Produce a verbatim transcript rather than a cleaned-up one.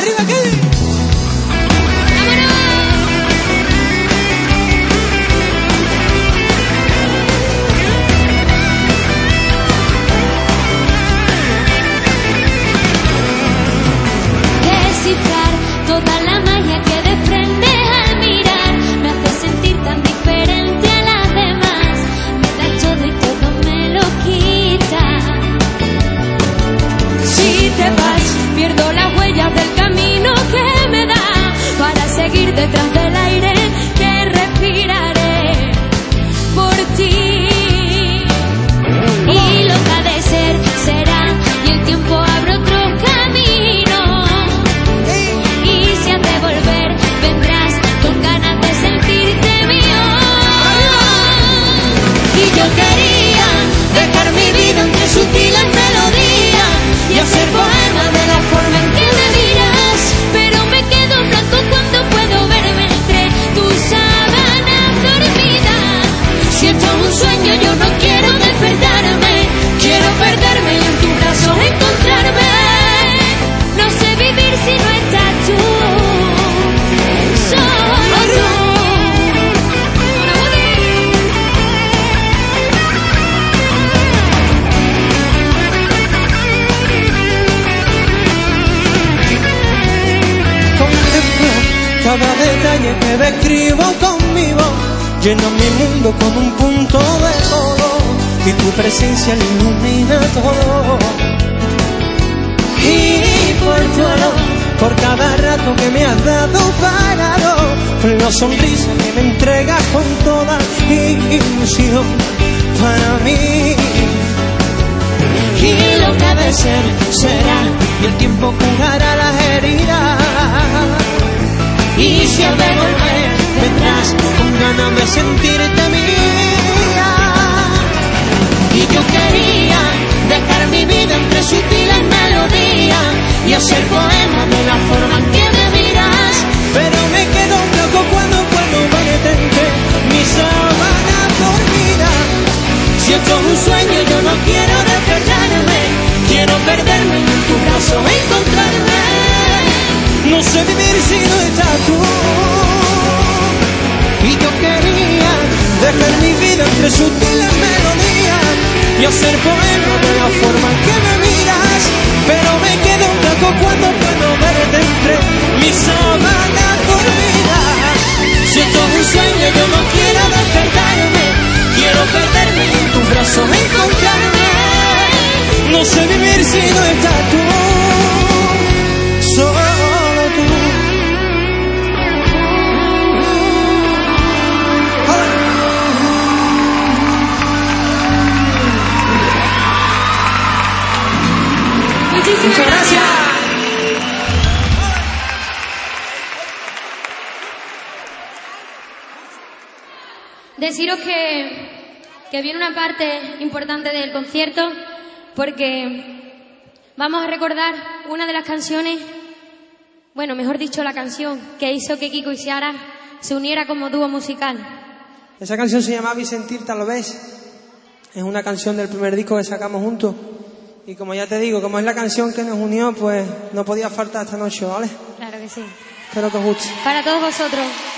arriba aquí. Toda la magia que desprende al mirar me hace sentir tan diferente a las demás. Me da todo y todo me lo quita. Si te vas, pierdo las huellas del camino que me da para seguir detrás del aire que respiraré por ti. Y lo que ha de ser, será, y el tiempo abre otro camino. Volver, vendrás con ganas de sentirte mío. Y yo quería dejar mi vida entre sutiles melodías y hacer poemas de la forma en que me miras, pero me quedo en blanco cuando puedo verme entre tus sábanas dormidas. Si esto es un sueño yo no quiero despertarme, quiero perderme y en tus brazos encontrarme. No sé vivir si no estás tú. Cada detalle que describo conmigo llena mi mundo como un punto de todo y tu presencia lo ilumina todo. Y por tu olor, por cada rato que me has dado parado, por la sonrisa que me entregas con toda ilusión para mí. Y lo que ha de ser, será, y el tiempo curará las heridas. Y si al de volver vendrás con ganas de sentirte mía. Y yo quería dejar mi vida entre sutiles melodías y hacer poemas de la forma en que me miras, pero me quedo loco cuando puedo verte entre mis sábanas dormidas. Si esto es un sueño yo no quiero despertarme, quiero perderme en tu brazo e encontrarme. No sé vivir si no estás tú. Y yo quería dejar mi vida entre sutiles melodías y hacer poemas de la forma en que me miras, pero me quedo un blanco cuando puedo verte entre mis sábanas dormidas. Si esto es un sueño yo no quiero despertarme, quiero perderme en tus brazos e encontrarme. No sé vivir si no estás tú. Solo muchas gracias. Deciros que, que viene una parte importante del concierto porque vamos a recordar una de las canciones, bueno, mejor dicho, la canción que hizo que Kiko y Seara se uniera como dúo musical. Esa canción se llamaba Y sentir tal vez. Es una canción del primer disco que sacamos juntos. Y como ya te digo, como es la canción que nos unió, pues no podía faltar esta noche, ¿vale? Claro que sí. Espero que os guste. Para todos vosotros.